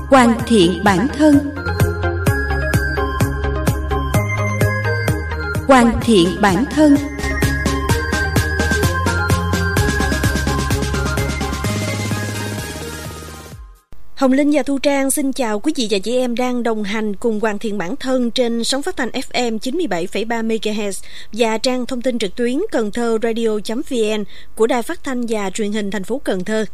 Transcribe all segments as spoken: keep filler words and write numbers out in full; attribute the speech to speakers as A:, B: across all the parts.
A: hoàn thiện bản thân. Hoàn thiện bản thân.
B: Hồng Linh và Thu Trang xin chào quý vị và chị em đang đồng hành cùng Hoàn thiện bản thân trên sóng phát thanh ép em chín mươi bảy phẩy ba mê ga héc và trang thông tin trực tuyến cần thơ radio chấm vn của Đài Phát thanh và Truyền hình thành phố Cần Thơ.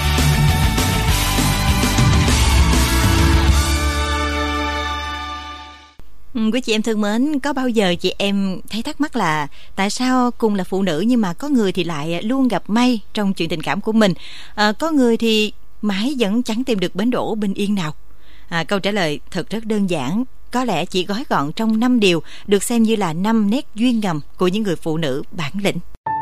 C: Quý chị em thân mến, có bao giờ chị em thấy thắc mắc là tại sao cùng là phụ nữ nhưng mà có người thì lại luôn gặp may trong chuyện tình cảm của mình, à, có người thì mãi vẫn chẳng tìm được bến đỗ bình yên nào? À, câu trả lời thật rất đơn giản, có lẽ chỉ gói gọn trong năm điều được xem như là năm nét duyên ngầm của những người phụ nữ bản lĩnh.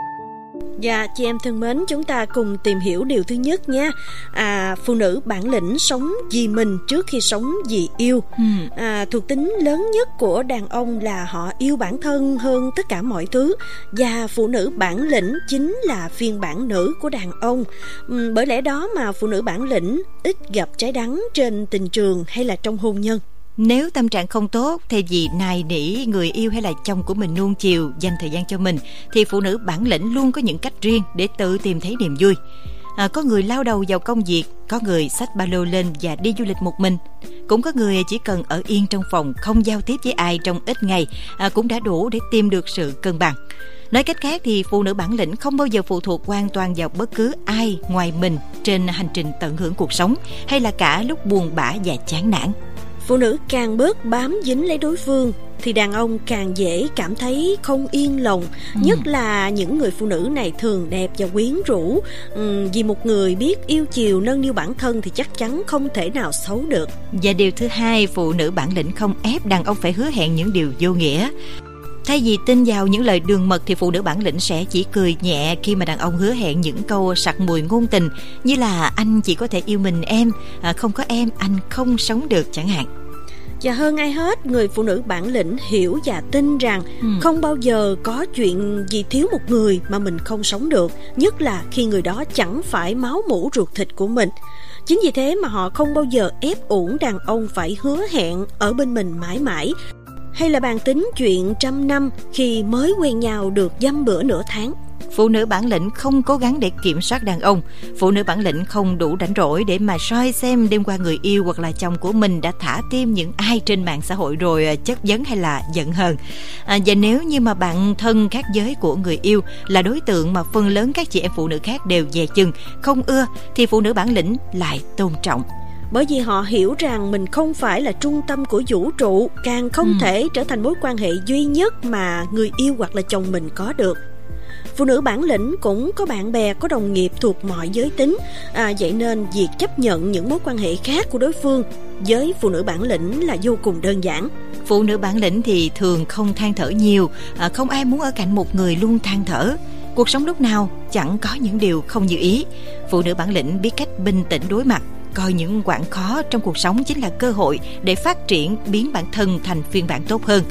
B: Và chị em thân mến, chúng ta cùng tìm hiểu điều thứ nhất nhé. À, phụ nữ bản lĩnh sống vì mình trước khi sống vì yêu. ừ. à, Thuộc tính lớn nhất của đàn ông là họ yêu bản thân hơn tất cả mọi thứ. Và phụ nữ bản lĩnh chính là phiên bản nữ của đàn ông. ừ, Bởi lẽ đó mà phụ nữ bản lĩnh ít gặp trái đắng trên tình trường hay là trong hôn nhân.
C: Nếu tâm trạng không tốt, thay vì nài nỉ người yêu hay là chồng của mình nuông chiều, dành thời gian cho mình, thì phụ nữ bản lĩnh luôn có những cách riêng để tự tìm thấy niềm vui. À, có người lao đầu vào công việc, có người xách ba lô lên và đi du lịch một mình. Cũng có người chỉ cần ở yên trong phòng, không giao tiếp với ai trong ít ngày, à, cũng đã đủ để tìm được sự cân bằng. Nói cách khác thì phụ nữ bản lĩnh không bao giờ phụ thuộc hoàn toàn vào bất cứ ai ngoài mình trên hành trình tận hưởng cuộc sống, hay là cả lúc buồn bã và chán nản.
B: Phụ nữ càng bớt bám dính lấy đối phương thì đàn ông càng dễ cảm thấy không yên lòng. ừ. Nhất là những người phụ nữ này thường đẹp và quyến rũ. ừ, Vì một người biết yêu chiều nâng niu bản thân thì chắc chắn không thể nào xấu được.
C: Và điều thứ hai, phụ nữ bản lĩnh không ép đàn ông phải hứa hẹn những điều vô nghĩa. Thay vì tin vào những lời đường mật thì phụ nữ bản lĩnh sẽ chỉ cười nhẹ khi mà đàn ông hứa hẹn những câu sặc mùi ngôn tình, như là anh chỉ có thể yêu mình em, à, không có em anh không sống được chẳng hạn.
B: Và hơn ai hết, người phụ nữ bản lĩnh hiểu và tin rằng ừ. không bao giờ có chuyện gì thiếu một người mà mình không sống được, nhất là khi người đó chẳng phải máu mủ ruột thịt của mình. Chính vì thế mà họ không bao giờ ép uổng đàn ông phải hứa hẹn ở bên mình mãi mãi, hay là bàn tính chuyện trăm năm khi mới quen nhau được dăm bữa nửa tháng.
C: Phụ nữ bản lĩnh không cố gắng để kiểm soát đàn ông. Phụ nữ bản lĩnh không đủ rảnh rỗi để mà soi xem đêm qua người yêu hoặc là chồng của mình đã thả tim những ai trên mạng xã hội rồi chất vấn hay là giận hờn. À, và nếu như mà bạn thân khác giới của người yêu là đối tượng mà phần lớn các chị em phụ nữ khác đều dè chừng, không ưa, thì phụ nữ bản lĩnh lại tôn trọng.
B: Bởi vì họ hiểu rằng mình không phải là trung tâm của vũ trụ, càng không ừ. thể trở thành mối quan hệ duy nhất mà người yêu hoặc là chồng mình có được. Phụ nữ bản lĩnh cũng có bạn bè, có đồng nghiệp thuộc mọi giới tính. à, Vậy nên việc chấp nhận những mối quan hệ khác của đối phương với phụ nữ bản lĩnh là vô cùng đơn giản.
C: Phụ nữ bản lĩnh thì thường không than thở nhiều, à, không ai muốn ở cạnh một người luôn than thở. Cuộc sống lúc nào chẳng có những điều không như ý. Phụ nữ bản lĩnh biết cách bình tĩnh đối mặt, coi những quãng khó trong cuộc sống chính là cơ hội để phát triển, biến bản thân thành phiên bản tốt hơn.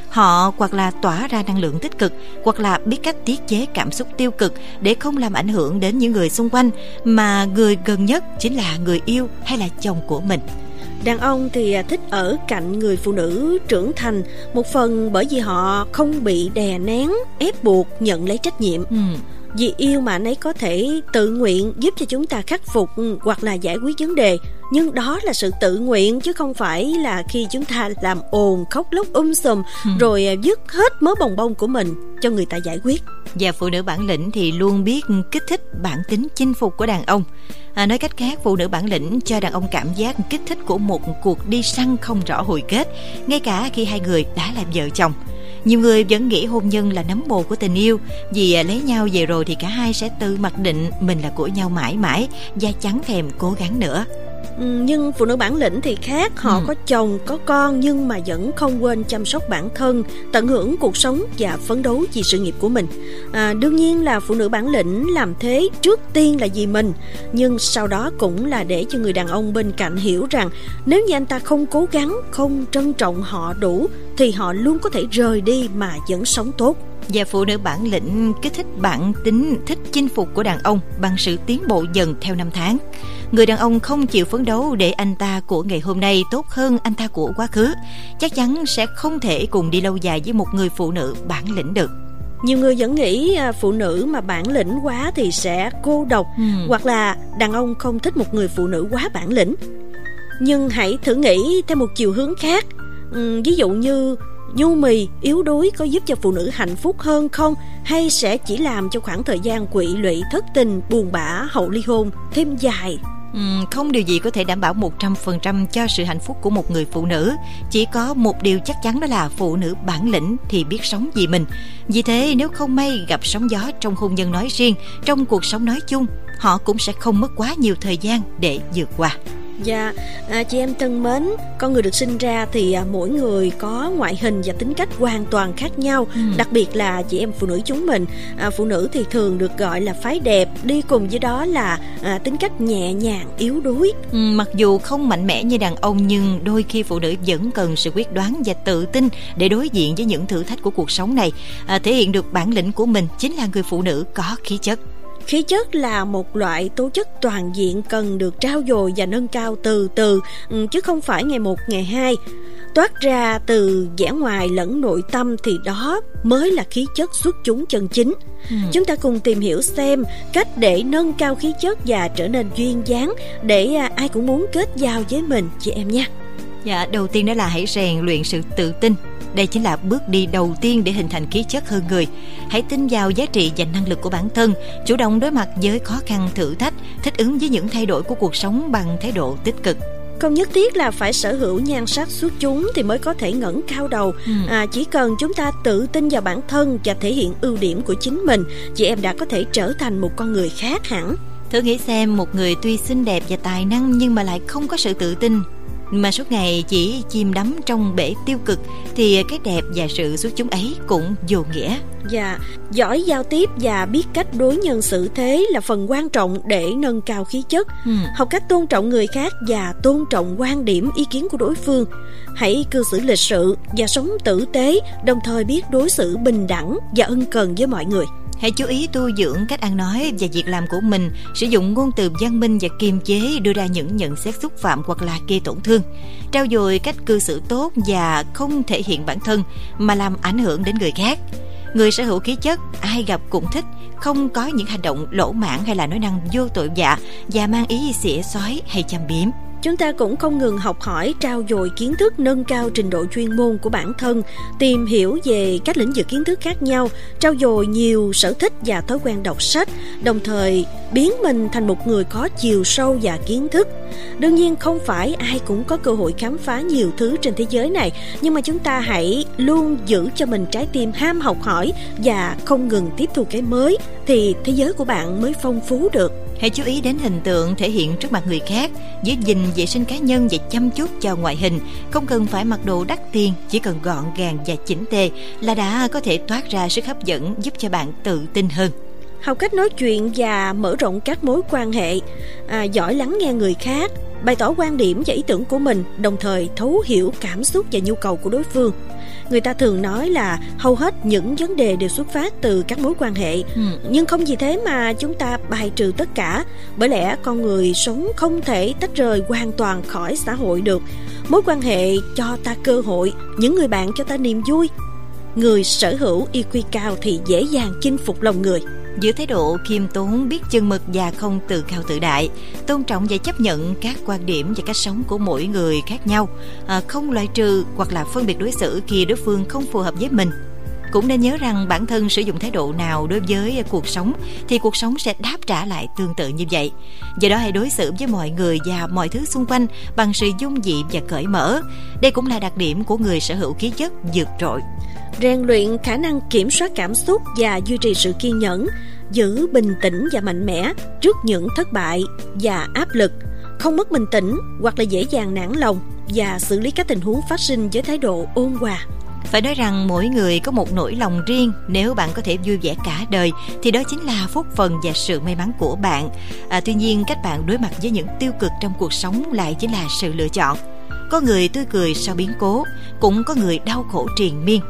C: Họ hoặc là tỏa ra năng lượng tích cực, hoặc là biết cách tiết chế cảm xúc tiêu cực để không làm ảnh hưởng đến những người xung quanh, mà người gần nhất chính là người yêu hay là chồng của mình.
B: Đàn ông thì thích ở cạnh người phụ nữ trưởng thành, một phần bởi vì họ không bị đè nén, ép buộc nhận lấy trách nhiệm. ừ. Vì yêu mà anh ấy có thể tự nguyện giúp cho chúng ta khắc phục hoặc là giải quyết vấn đề. Nhưng đó là sự tự nguyện, chứ không phải là khi chúng ta làm ồn, khóc lóc um sùm ừ. rồi dứt hết mớ bồng bông của mình cho người ta giải quyết.
C: Và phụ nữ bản lĩnh thì luôn biết kích thích bản tính chinh phục của đàn ông. À, nói cách khác, phụ nữ bản lĩnh cho đàn ông cảm giác kích thích của một cuộc đi săn không rõ hồi kết, ngay cả khi hai người đã là vợ chồng. Nhiều người vẫn nghĩ hôn nhân là nấm mồ của tình yêu, vì lấy nhau về rồi thì cả hai sẽ tự mặc định mình là của nhau mãi mãi và chẳng thèm cố gắng nữa.
B: Nhưng phụ nữ bản lĩnh thì khác, họ ừ. có chồng, có con nhưng mà vẫn không quên chăm sóc bản thân, tận hưởng cuộc sống và phấn đấu vì sự nghiệp của mình. à, Đương nhiên là phụ nữ bản lĩnh làm thế trước tiên là vì mình, nhưng sau đó cũng là để cho người đàn ông bên cạnh hiểu rằng nếu như anh ta không cố gắng, không trân trọng họ đủ thì họ luôn có thể rời đi mà vẫn sống tốt.
C: Và phụ nữ bản lĩnh kích thích bản tính thích chinh phục của đàn ông bằng sự tiến bộ dần theo năm tháng. Người đàn ông không chịu phấn đấu để anh ta của ngày hôm nay tốt hơn anh ta của quá khứ, chắc chắn sẽ không thể cùng đi lâu dài với một người phụ nữ bản lĩnh được.
B: Nhiều người vẫn nghĩ phụ nữ mà bản lĩnh quá thì sẽ cô độc, ừ. hoặc là đàn ông không thích một người phụ nữ quá bản lĩnh. Nhưng hãy thử nghĩ theo một chiều hướng khác. ừ, Ví dụ như nhu mì, yếu đuối có giúp cho phụ nữ hạnh phúc hơn không? Hay sẽ chỉ làm cho khoảng thời gian quỵ lụy, thất tình, buồn bã, hậu ly hôn thêm dài?
C: Ừ, không điều gì có thể đảm bảo một trăm phần trăm cho sự hạnh phúc của một người phụ nữ. Chỉ có một điều chắc chắn, đó là phụ nữ bản lĩnh thì biết sống vì mình. Vì thế nếu không may gặp sóng gió trong hôn nhân nói riêng, trong cuộc sống nói chung, họ cũng sẽ không mất quá nhiều thời gian để vượt qua.
B: Dạ, à, chị em thân mến, con người được sinh ra thì à, mỗi người có ngoại hình và tính cách hoàn toàn khác nhau. ừ. Đặc biệt là chị em phụ nữ chúng mình, à, phụ nữ thì thường được gọi là phái đẹp, đi cùng với đó là à, tính cách nhẹ nhàng, yếu đuối.
C: ừ, Mặc dù không mạnh mẽ như đàn ông, nhưng đôi khi phụ nữ vẫn cần sự quyết đoán và tự tin để đối diện với những thử thách của cuộc sống này. à, Thể hiện được bản lĩnh của mình chính là người phụ nữ có khí chất.
B: Khí chất là một loại tố chất toàn diện cần được trau dồi và nâng cao từ từ, chứ không phải ngày một ngày hai. Toát ra từ vẻ ngoài lẫn nội tâm thì đó mới là khí chất xuất chúng chân chính. ừ. Chúng ta cùng tìm hiểu xem cách để nâng cao khí chất và trở nên duyên dáng, để ai cũng muốn kết giao với mình, chị em nha.
C: Dạ, đầu tiên đó là hãy rèn luyện sự tự tin. Đây chính là bước đi đầu tiên để hình thành khí chất hơn người. Hãy tin vào giá trị và năng lực của bản thân, chủ động đối mặt với khó khăn thử thách, thích ứng với những thay đổi của cuộc sống bằng thái độ tích cực.
B: Không nhất thiết là phải sở hữu nhan sắc xuất chúng thì mới có thể ngẩng cao đầu. ừ. à, Chỉ cần chúng ta tự tin vào bản thân và thể hiện ưu điểm của chính mình, chị em đã có thể trở thành một con người khác hẳn.
C: Thử nghĩ xem, một người tuy xinh đẹp và tài năng nhưng mà lại không có sự tự tin, mà suốt ngày chỉ chìm đắm trong bể tiêu cực, thì cái đẹp và sự xuất chúng ấy cũng vô nghĩa.
B: Dạ, giỏi giao tiếp và biết cách đối nhân xử thế là phần quan trọng để nâng cao khí chất. ừ. Học cách tôn trọng người khác và tôn trọng quan điểm, ý kiến của đối phương. Hãy cư xử lịch sự và sống tử tế, đồng thời biết đối xử bình đẳng và ân cần với mọi người.
C: Hãy chú ý tu dưỡng cách ăn nói và việc làm của mình, sử dụng ngôn từ văn minh và kiềm chế đưa ra những nhận xét xúc phạm hoặc là gây tổn thương. Trau dồi cách cư xử tốt và không thể hiện bản thân mà làm ảnh hưởng đến người khác. Người sở hữu khí chất, ai gặp cũng thích, không có những hành động lỗ mãng hay là nói năng vô tội vạ và mang ý xỉa xói hay châm biếm.
B: Chúng ta cũng không ngừng học hỏi, trau dồi kiến thức, nâng cao trình độ chuyên môn của bản thân, tìm hiểu về các lĩnh vực kiến thức khác nhau, trau dồi nhiều sở thích và thói quen đọc sách, đồng thời biến mình thành một người có chiều sâu và kiến thức. Đương nhiên không phải ai cũng có cơ hội khám phá nhiều thứ trên thế giới này, nhưng mà chúng ta hãy luôn giữ cho mình trái tim ham học hỏi và không ngừng tiếp thu cái mới, thì thế giới của bạn mới phong phú được.
C: Hãy chú ý đến hình tượng thể hiện trước mặt người khác, giữ gìn vệ sinh cá nhân và chăm chút cho ngoại hình. Không cần phải mặc đồ đắt tiền, chỉ cần gọn gàng và chỉnh tề là đã có thể toát ra sức hấp dẫn, giúp cho bạn tự tin hơn.
B: Học cách nói chuyện và mở rộng các mối quan hệ, à, giỏi lắng nghe người khác, bày tỏ quan điểm và ý tưởng của mình, đồng thời thấu hiểu cảm xúc và nhu cầu của đối phương. Người ta thường nói là hầu hết những vấn đề đều xuất phát từ các mối quan hệ. ừ. Nhưng không vì thế mà chúng ta bài trừ tất cả. Bởi lẽ con người sống không thể tách rời hoàn toàn khỏi xã hội được. Mối quan hệ cho ta cơ hội, những người bạn cho ta niềm vui. Người sở hữu i kiu cao thì dễ dàng chinh phục lòng người.
C: Giữ thái độ khiêm tốn, biết chừng mực và không tự cao tự đại, tôn trọng và chấp nhận các quan điểm và cách sống của mỗi người khác nhau, à, không loại trừ hoặc là phân biệt đối xử khi đối phương không phù hợp với mình. Cũng nên nhớ rằng bản thân sử dụng thái độ nào đối với cuộc sống thì cuộc sống sẽ đáp trả lại tương tự như vậy. Do đó hãy đối xử với mọi người và mọi thứ xung quanh bằng sự dung dị và cởi mở. Đây cũng là đặc điểm của người sở hữu khí chất vượt trội.
B: Rèn luyện khả năng kiểm soát cảm xúc và duy trì sự kiên nhẫn, giữ bình tĩnh và mạnh mẽ trước những thất bại và áp lực, không mất bình tĩnh hoặc là dễ dàng nản lòng, và xử lý các tình huống phát sinh với thái độ ôn hòa.
C: Phải nói rằng mỗi người có một nỗi lòng riêng. Nếu bạn có thể vui vẻ cả đời thì đó chính là phúc phần và sự may mắn của bạn. à, Tuy nhiên cách bạn đối mặt với những tiêu cực trong cuộc sống lại chính là sự lựa chọn. Có người tươi cười sau biến cố, cũng có người đau khổ triền miên.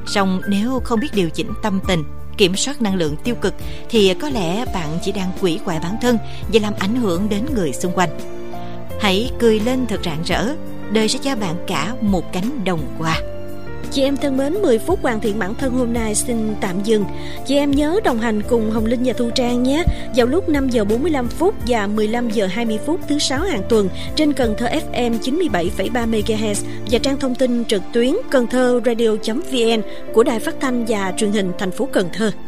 C: Song nếu không biết điều chỉnh tâm tình, kiểm soát năng lượng tiêu cực thì có lẽ bạn chỉ đang quỷ hoại bản thân và làm ảnh hưởng đến người xung quanh. Hãy cười lên thật rạng rỡ, đời sẽ cho bạn cả một cánh đồng hoa.
B: Chị em thân mến, mười phút hoàn thiện bản thân hôm nay xin tạm dừng. Chị em nhớ đồng hành cùng Hồng Linh và Thu Trang nhé, vào lúc năm giờ bốn mươi lăm phút và mười lăm giờ hai mươi phút thứ sáu hàng tuần trên Cần Thơ ép em chín mươi bảy phẩy ba mê ga héc và trang thông tin trực tuyến cần thơ radio chấm vn của Đài Phát thanh và Truyền hình thành phố Cần Thơ.